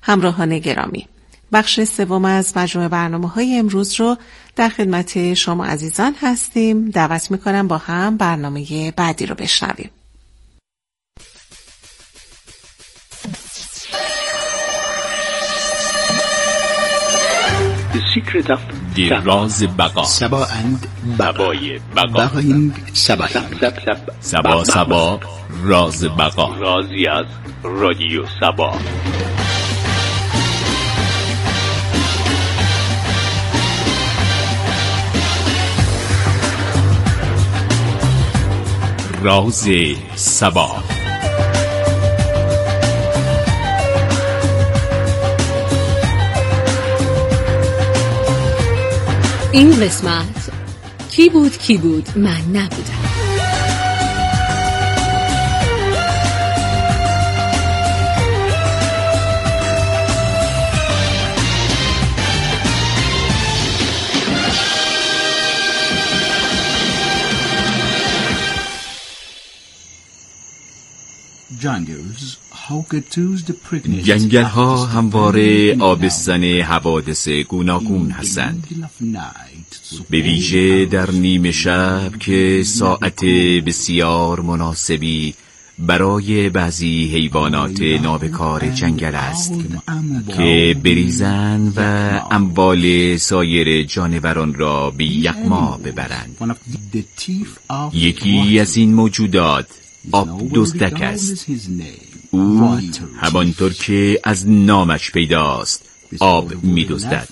همراهان گرامی، بخش سوم از مجموعه برنامه‌های امروز رو در خدمت شما عزیزان هستیم. دعوت می‌کنم با هم برنامه بعدی رو بشنویم. راز بقا. سبا اند بقای بقا. بقاییم سبا. سبا سبا راز بقا. رازی از رادیو سبا. راز سبا. این قسمت کی بود من نبودم. جنگل ها همواره آبستن حوادث گوناگون هستند، به ویژه در نیمه شب که ساعت بسیار مناسبی برای بعضی حیوانات نابکار جنگل است که بریزند و اموال سایر جانوران را به یغما ببرند. یکی از این موجودات آب دزدک است. او همانطور که از نامش پیداست آب می دزدد.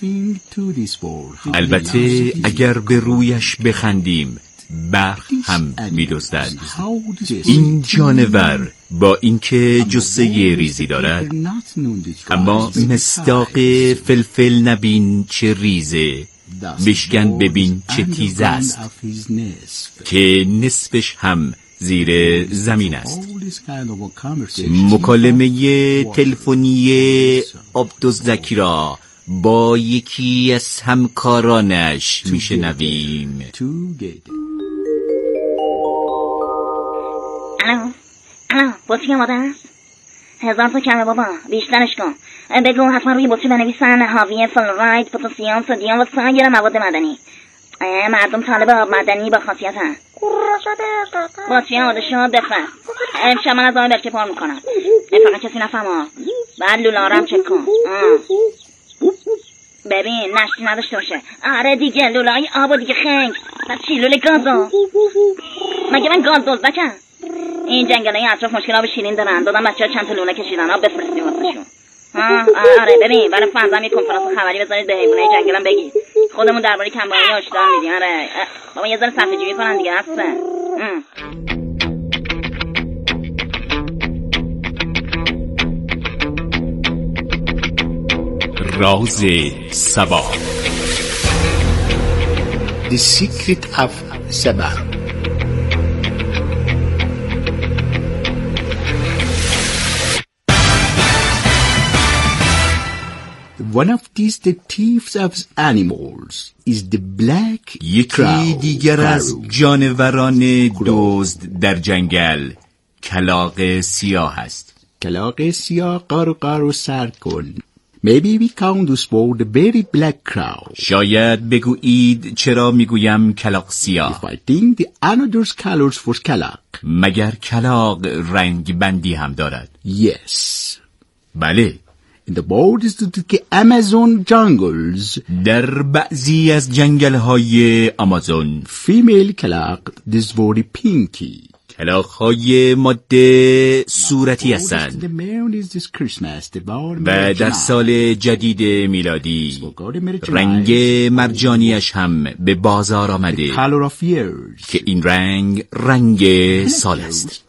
البته اگر به رویش بخندیم برق هم می دزدد. این جانور با اینکه جثه ریزی دارد اما مصداق فلفل نبین چه ریزه، بشکن ببین چه تیز است که نصفش هم زیر زمین است. مکالمه تلفنی آبدزدکی را با یکی از همکارانش میشنویم. الو بطری آماده است؟ 1000 تا کمه بابا، بیشترش کن. بگو حتما روی بطری بنویسن حاوی فلوراید، پتاسیم، سدیم و سایر مواد معدنی. مردم طالب آب معدنی با خاصیت هست. بطری آماده شد، بخر. امشب من از آن برکه پار میکنم. فقط کسی نفهم. بعد لولارم چک کن. ببین نشتی نداشته باشه. آره دیگه لولای آب دیگه خنگ. پس چی لوله گازو؟ مگه من گاز دزدکم؟ این جنگلای اطراف مشکل آب شیرین دارن. دادم بچه‌ها چند تا لوله کشیدن آب بفرستیم واسهشون. آره ببین برای فرضم یه کنفرانس خبری بذارید به حیوانای جنگلم بگید. خودمون درباره کمبایی هشدار میدیم. آره بابا یه ذره صفحه جویی کنن دیگه. هسته راز سبا. The Secret of Sabah. One of these detectives of animals is the black یکی دیگر از جانوران دزد در جنگل کلاغ سیاه است. کلاغ سیاه قارو سر کن. Maybe we count this for the very black crow. شاید بگویید چرا میگویم کلاغ سیاه. If I think the another colors for کلاغ. مگر کلاغ رنگ بندی هم دارد؟ Yes. بله. In the borders of the Amazon jungles. در بعضی از جنگل‌های آمازون female کلاغ is very pinky. کلاغ‌های ماده صورتی هستند و در سال جدید میلادی رنگ مرجانیش هم به بازار آمده که این رنگ سال است.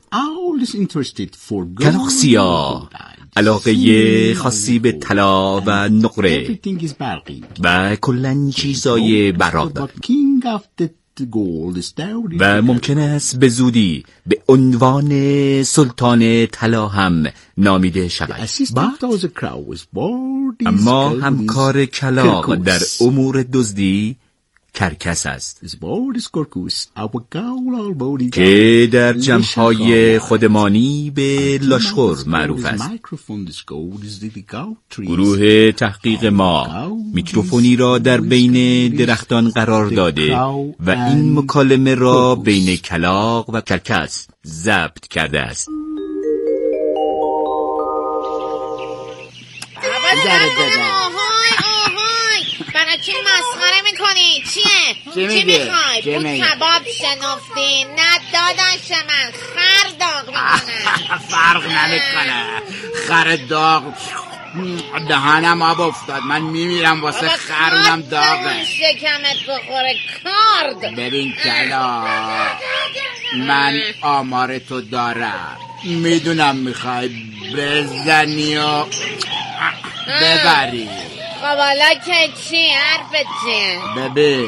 کلاغ سیاه علاقه خاصی به طلا و نقره و کلاً چیزای براق دارد و ممکن است به زودی به عنوان سلطان طلا هم نامیده شود. اما همکار کلاغ در امور دزدی کرکس است که که در جمع‌های خودمانی به لاشخور معروف است. گروه تحقیق ما میکروفونی را در بین درختان قرار داده و این مکالمه را بین کلاغ و کرکس ضبط کرده است. برای چی مسخره میکنی؟ چیه؟ چی میخوای؟ بود کباب شنفتی؟ نه داداش من خر داغ میکنه. فرق نمیکنه، خر داغ دهنم آب افتاد، من میمیرم واسه خرونم داغه. شکمت بخوره کارد. ببین کلا، من آمار تو دارم، میدونم میخوای بزنی و ببری. خب حالا که چی؟ حرفت چیه؟ ببین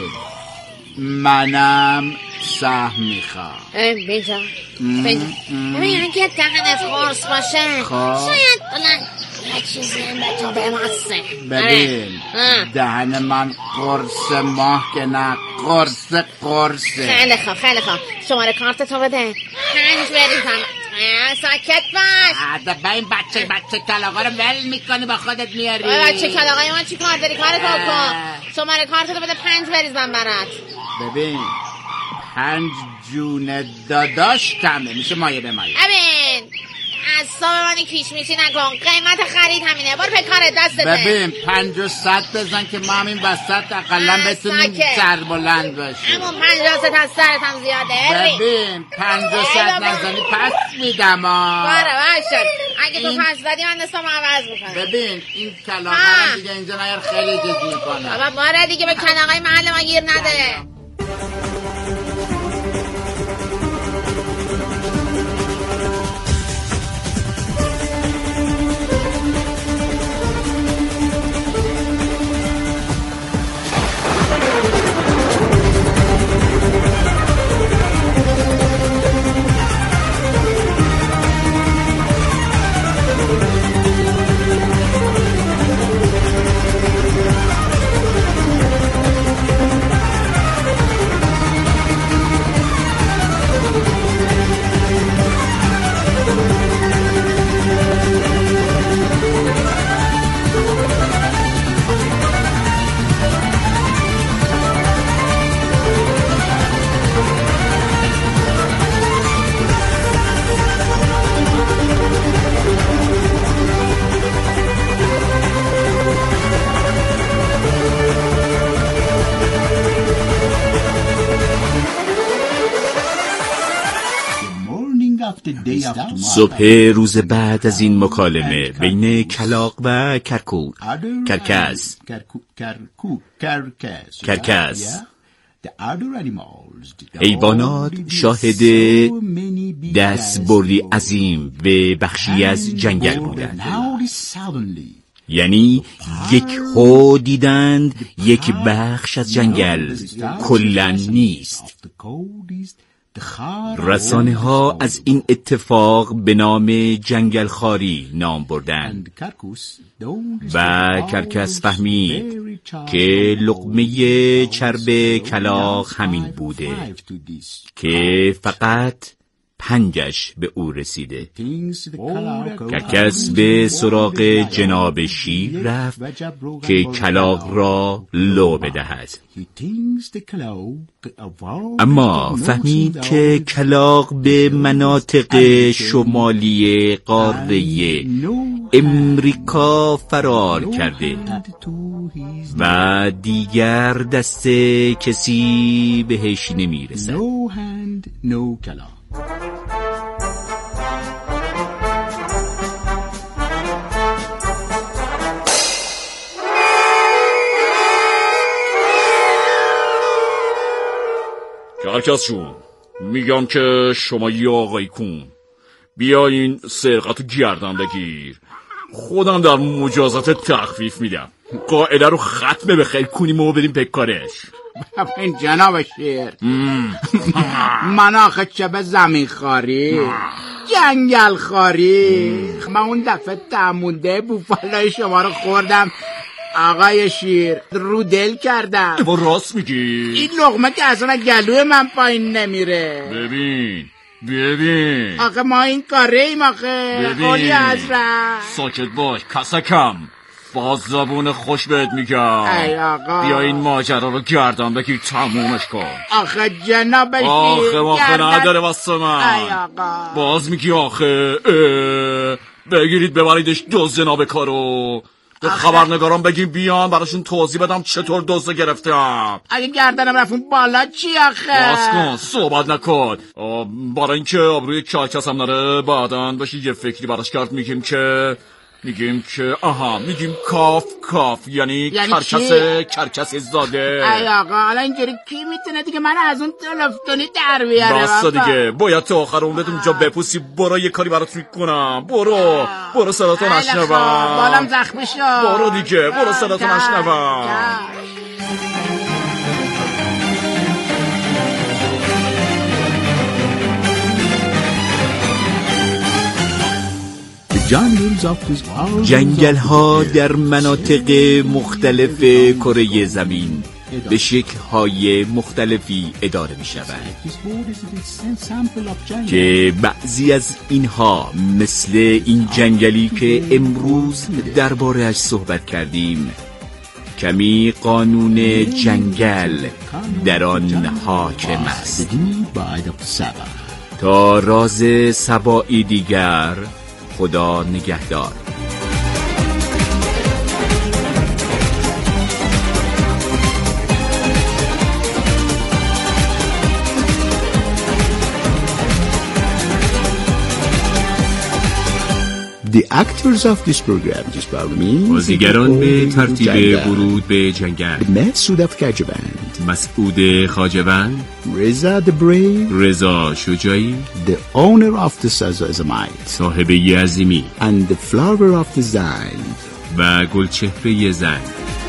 منم سهم میخوام. بیجا ببین اگه دهنت قرص باشه شاید یه چیزی هم به تو بماسه. ببین دهن من قرص ماه که نه، قرصه. خیلی خوب شماره کارت تو بده، 5 بریزم. ساکت باش. با این بچه کلاغا رو ول میکنی با خودت میاری. بچه کلاغای من چی کار داری؟ کارتو کن. شماره کارت تو بده، 5 بریزم برات. ببین 5 جون داداش کمه، میشه مایه به مایه. ببین اعصاب منی کیش میشی نکن، قیمت خرید همینه، برو به کارت دست بده. ببین 5 و 100 بزن که ما همین وسط اقلا بتونیم سربلند باشیم. همون 50 از سرت هم زیاده. ببین 5 و 100 نزنی پس میدم. باره باشد اگه تو پس زدی من دستم عوض میکنم. ببین این کلاغا هم دیگه اینجا نیار، خیلی جد میکنه. بابا باره دیگه به کلاغای محل ما گیر نده. صبح روز بعد از این مکالمه بین کلاغ و کرکس حیوانات شاهد دستبردی عظیم به بخشی از جنگل بودند. یعنی یک هو دیدند یک بخش از جنگل کلاً نیست. رسانه ها از این اتفاق به نام جنگل خاری نام بردند و کرکس فهمید که لقمه چرب کلاغ همین بوده که فقط 5 به او رسیده. کرکس به سراغ جناب شیر رفت که کلاغ را لو بدهد، اما فهمید که کلاغ به مناطق شمالی قاره امریکا فرار کرده و دیگر دست کسی بهش نمیرسد. کرکس جون، میگم که شما یه آقای کون بیاین سرقت و گردن بگیر، خودم در مجازات تخفیف میدم. قاعده رو ختمه به خیل کنیم و بریم پکارش. این جناب شیر من آخه چه به زمین خاری جنگل خاری، من اون دفعه تمونده بوفالای شما رو خوردم آقای شیر رو دل کردم. با راست میگی؟ این لقمه که اصلا گلوی من پایین نمیره. ببین آخه ما این کاره ایم آخه. اولی حضرت ساکت باش کسکم. باز زبون خوش بهت میگم. ای آقا بیا این ماجرا رو گردن بگیر تمومش کن. آخه جناب شیر آخه نداره واسه من. ای آقا باز میگی آخه بگیرید ببریدش دزد نابکارو. به خبرنگاران بگیم بیان براشون توضیح بدم چطور دزد گرفتم. اگه گردنم رفتون بالا چی آخه؟ باز کن صحبت نکن. برای اینکه آبروی کاکسم نره بعدن بشه یه فکری براش کرد. میگیم که کاف یعنی کرکس زاده. ای آقا حالا اینجوری کی میتونه دیگه من از اون تلفتونی در بیاره؟ باستا دیگه باید تا آخر عمرت اونجا بپوسی. برو یه کاری برات میکنم. برو صداتو نشنوم. بالام زخمی شد. برو دیگه برو صداتو نشنوم. جنگل ها در مناطق مختلف کره زمین به شکل‌های مختلفی اداره می شود که بعضی از اینها مثل این جنگلی که امروز درباره‌اش صحبت کردیم کمی قانون جنگل در آن حاکم است. تا راز سبایی دیگر، خدا نگهدار. The actors of this program بازیگران به ترتیب ورود به جنگل: مسعود افکجوند، مسعود خواجه‌وند، رضا the Brave، رضا شجاعی، the owner of the Sazazamite، صاحب عظیمی، and the flower of the Zand، و گلچهره زند.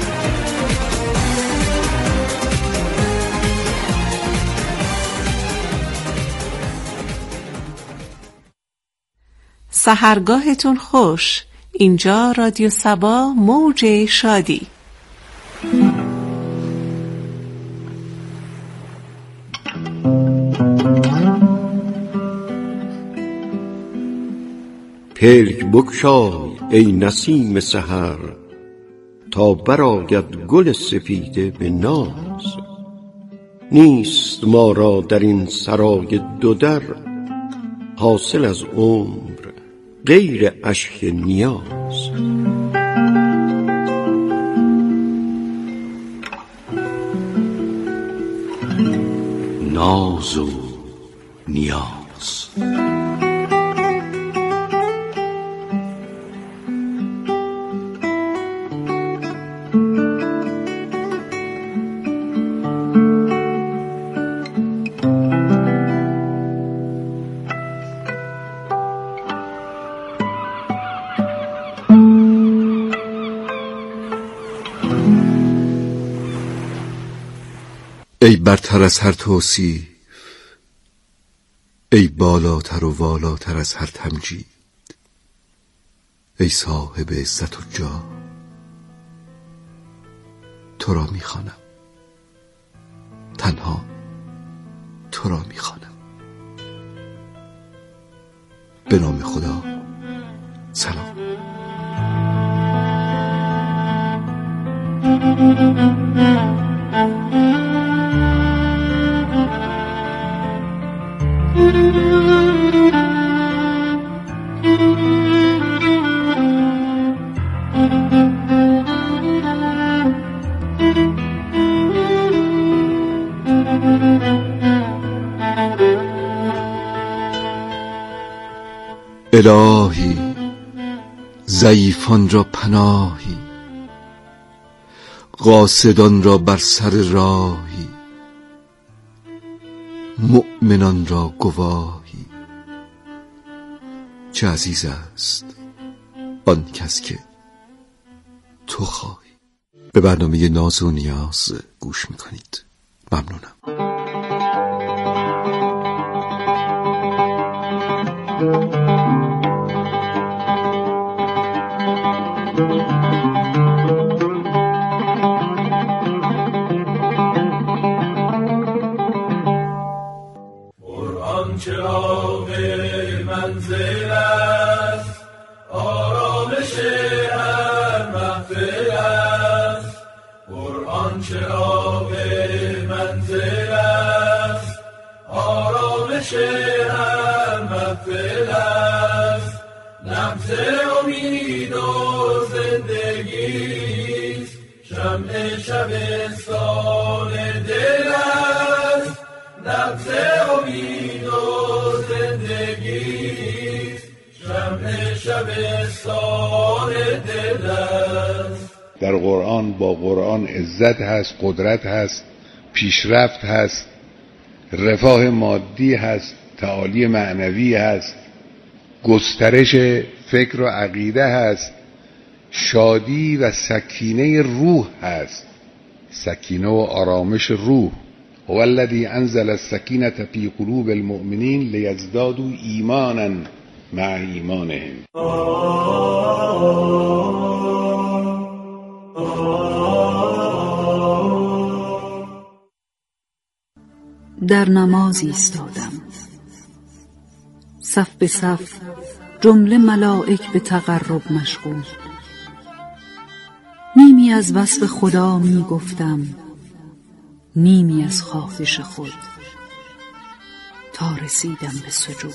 سحرگاهتون خوش. اینجا رادیو سبا، موج شادی. پلک بگشای ای نسیم سحر، تا برآید گل سپیده به ناز. نیست ما را در این سرای دو در، حاصل از عمر غیر اشک نیاز. ناز و نیاز. ای برتر از هر توصیف، ای بالاتر و والاتر از هر تمجید، ای صاحب عزت و جاه، تو را میخوانم، تنها تو را میخوانم. به نام خدا، سلام. الهی ضعیفان را پناهی، قاصدان را بر سر راهی، مؤمنان را گواهی. چه عزیز است آن کس که تو خواهی. به برنامه ناز و نیاز گوش میکنید. ممنونم. آنچه آب منزل است، آرامش هر محفل است، لمس امید و زندگیست، شمع شبستان دل است، لمس امید و زندگیست، شمع شبستان دل است. در قرآن با قرآن عزت هست، قدرت هست، پیشرفت هست، رفاه مادی هست، تعالی معنوی هست، گسترش فکر و عقیده هست، شادی و سکینه روح هست، سکینه و آرامش روح. هو الذی انزل السکینة فی قلوب المؤمنین لیزدادوا ایمانا مع ایمانهم. در نماز ایستادم، صف به صف جمله ملائک به تقرب مشغول. نیمی از وصف خدا می گفتم، نیمی از خواهش خود، تا رسیدم به سجود.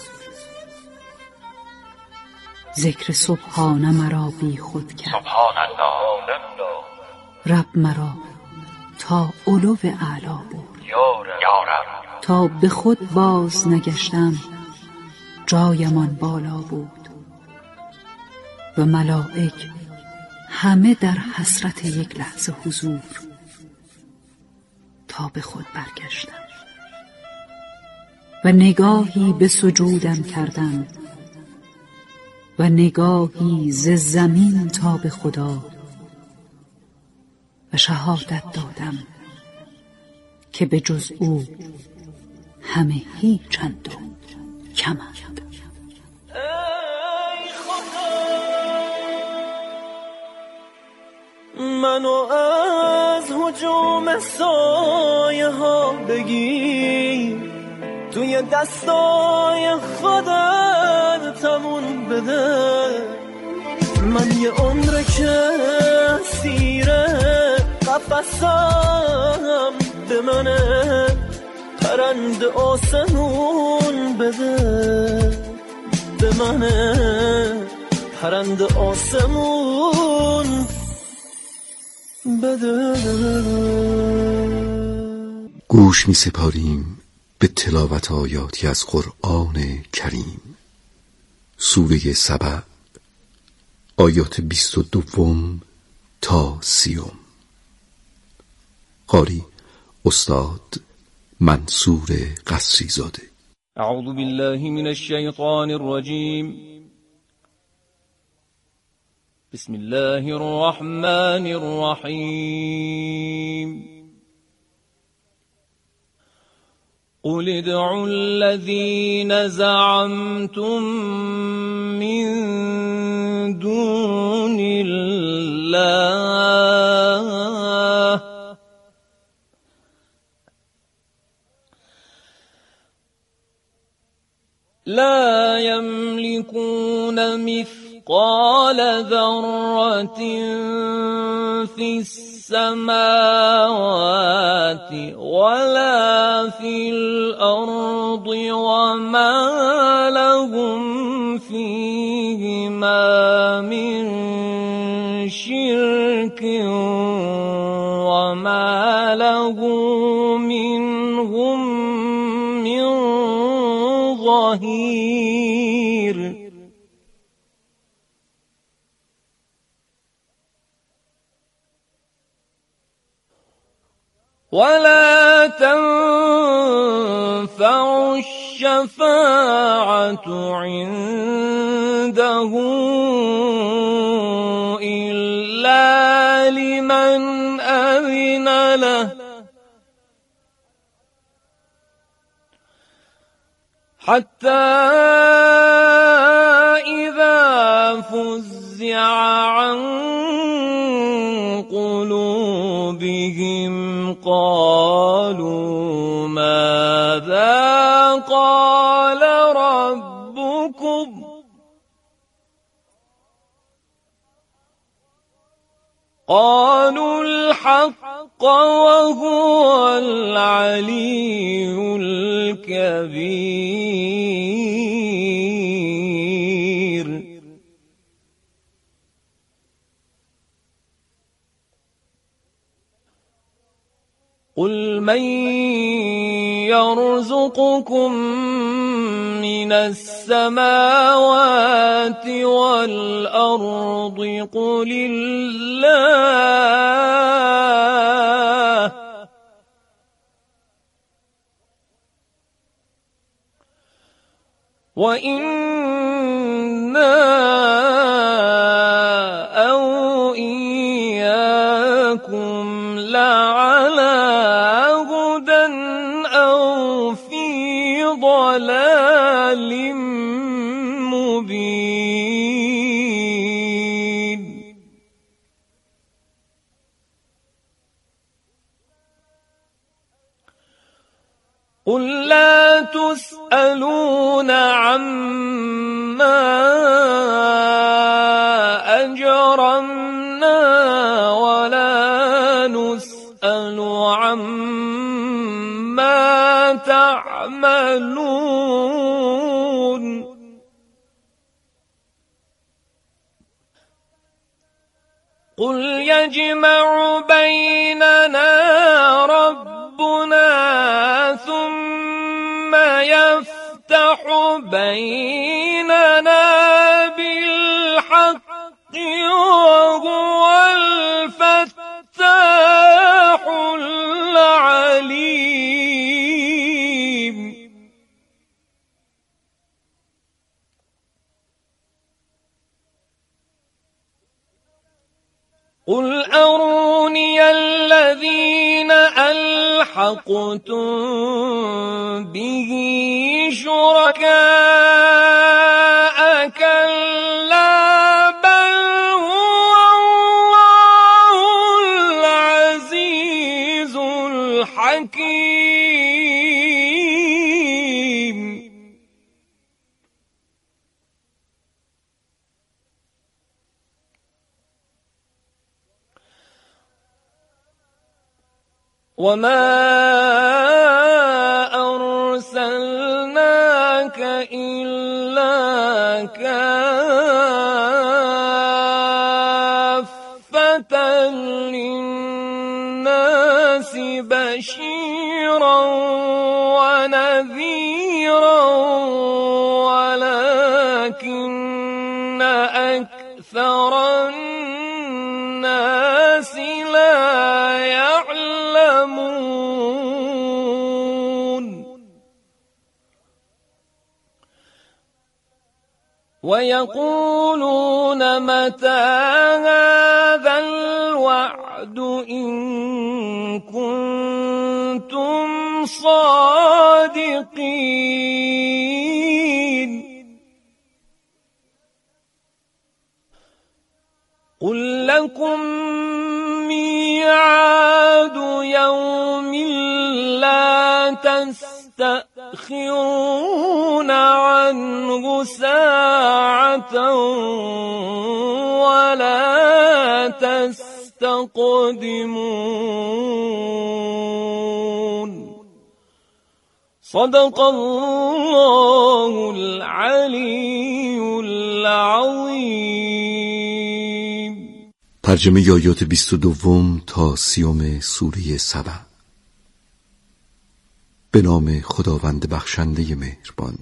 ذکر سبحان مرا بی خود کرد، سبحان الله، رب مرا تا علو اعلا برد. تا به خود باز نگشتم، جایمان بالا بود و ملائک همه در حسرت یک لحظه حضور. تا به خود برگشتم و نگاهی به سجودم کردم و نگاهی ز زمین تا به خدا و شهادت دادم که به جز او همه هیچند و کمند. منو از هجوم سایه ها بگیر، توی دستای خودت تمون بده. من یه عمره که سیره قفصم به منه، پرنده آسمون بده به منه، پرنده آسمون بده. گوش می سپاریم به تلاوت آیاتی از قرآن کریم. سوره سبع، آیات 22 تا 30. قاری استاد منصور قصری زاده. اعوذ بالله من الشیطان الرجیم. بسم الله الرحمن الرحیم. قل ادعوا الذين زعمتم من دون الله لا يملكون مثقال ذرة في السماوات ولا في الأرض وما لهم فيهما من شرك وما له منهم من ظهير. ولا تنفع الشفاعة عنده إلا لمن أذن له حتى إذا فزع عن قلوبهم قالوا ماذا قال ربكم قالوا الحق وهو العلي الكبير. قل من يرزقكم من السماوات والأرض قل الله وإنا أو إياكم لعلى هدى أو في ضلال مبين. قل لا تسألون عما أجرمنا ولا نسأل عما تعملون. قل يجمع بيننا ربنا ثم يفتح بيننا بالحق وهو الفتاح العليم. قل أروني الذين ألحقتم به شركاء كلا بل هو الله العزيز الحكيم. وما أرسلناك إلا كافة للناس بشيرا ونذيرا ولكن أكثر الناس لا يعلمون. ويقولون متى هذا الوعد إن كنتم صادقين. قل لكم ميعاد يوم لا تستأخرون عنه ساعة ولا تستقدمون. صدق الله العلي العظيم. ترجمه آیات 22 تا 30 سوره سبع. به نام خداوند بخشنده مهربان.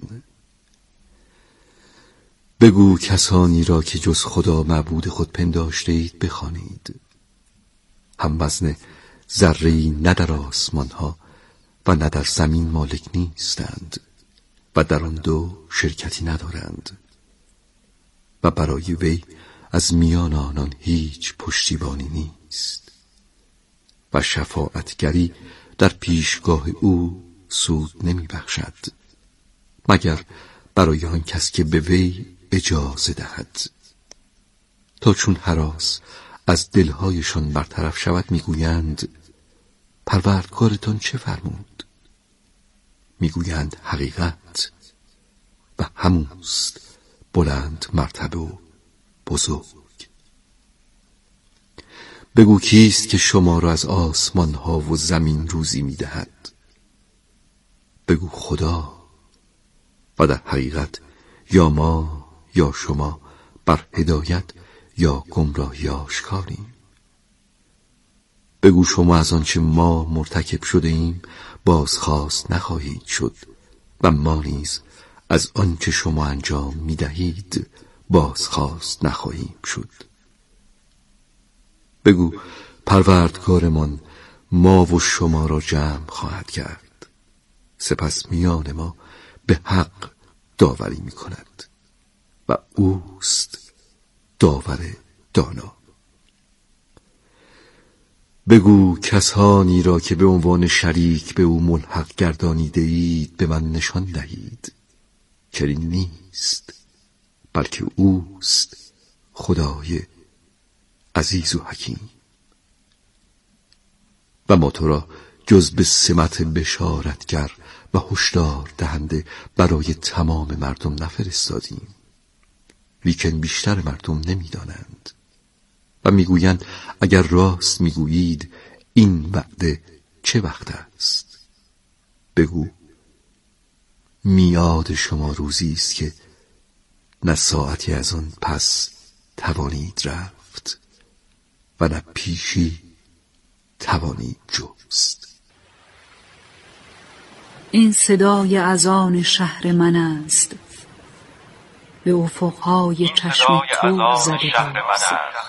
بگو کسانی را که جز خدا معبود خود پنداشته اید بخوانید. هم وزن ذره‌ای نه در آسمان ها و نه در زمین مالک نیستند و در آن دو شرکتی ندارند و برای وی از میان آنان هیچ پشتیبانی نیست و شفاعتگری در پیشگاه او سود نمی بخشد مگر برای آن کس که به وی اجازه دهد. تا چون هراس از دلهایشان برطرف شود میگویند پروردگارتان چه فرمود؟ میگویند حقیقت و هموست بلند مرتبه و بزرگ. بگو کیست که شما را از آسمان ها و زمین روزی می دهد؟ بگو خدا. و در حقیقت یا ما یا شما بر هدایت یا گمراهی آشکاریم. بگو شما از آنچه ما مرتکب شده ایم بازخواست نخواهید شد و ما نیز از آنچه شما انجام می دهید بازخواست نخواهیم شد. بگو پروردگارمان ما و شما را جمع خواهد کرد، سپس میان ما به حق داوری می کند و اوست داور دانا. بگو کسانی را که به عنوان شریک به او ملحق گردانیده اید به من نشان دهید که این نیست، بلکه اوست خدای عزیز و حکیم. و ما تو را جز به سمت بشارتگر و هشدار دهنده برای تمام مردم نفرستادیم، لیکن بیشتر مردم نمیدانند و میگویند اگر راست میگویید این وعده چه وقت است؟ بگو میعاد شما روزی است که نه ساعتی از آن پس توانید رفت و نه پیشی توانید جست. این صدای اذان شهر من است، به افقهای چشم تو زده باز.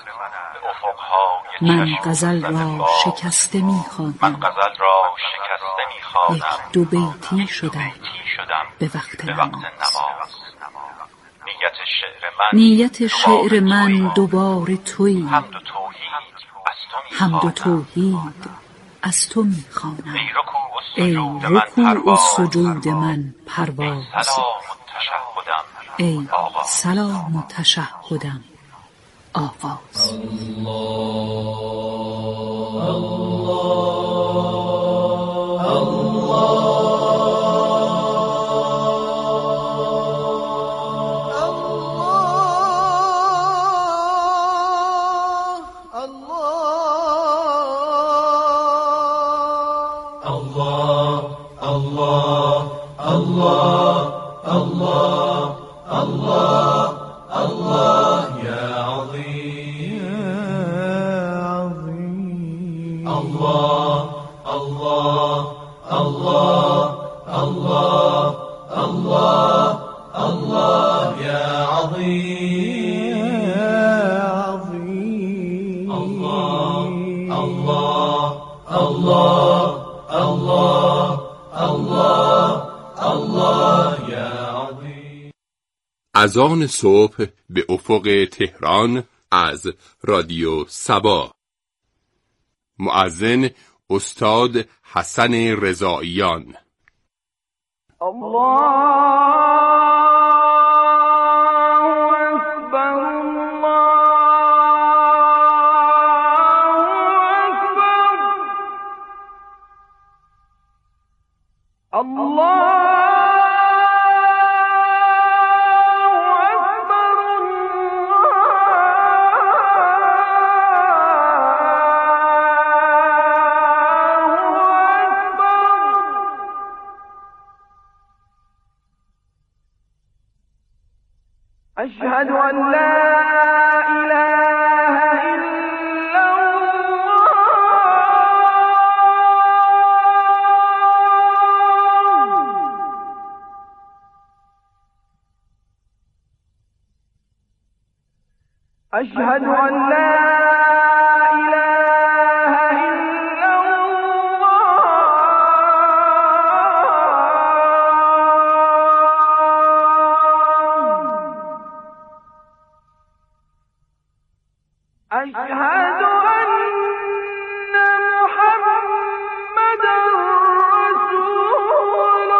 من غزل را شکسته می‌خوانم، یک دو بیتی شدم به وقت نماز. نیت شعر من دوباره تویی، حمد و توحید از تو می‌خوانم. ای رکوع و سجود من پرواز، ای سلام و تشهدم آغاز. اذان صبح به افق تهران از رادیو سبا. مؤذن استاد حسن رضاییان. أشهد أن لا إله إلا الله. أشهد أن لا أشهد أن محمد رسول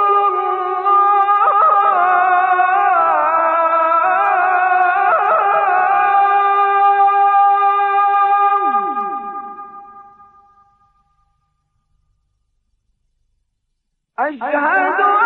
الله. أشهد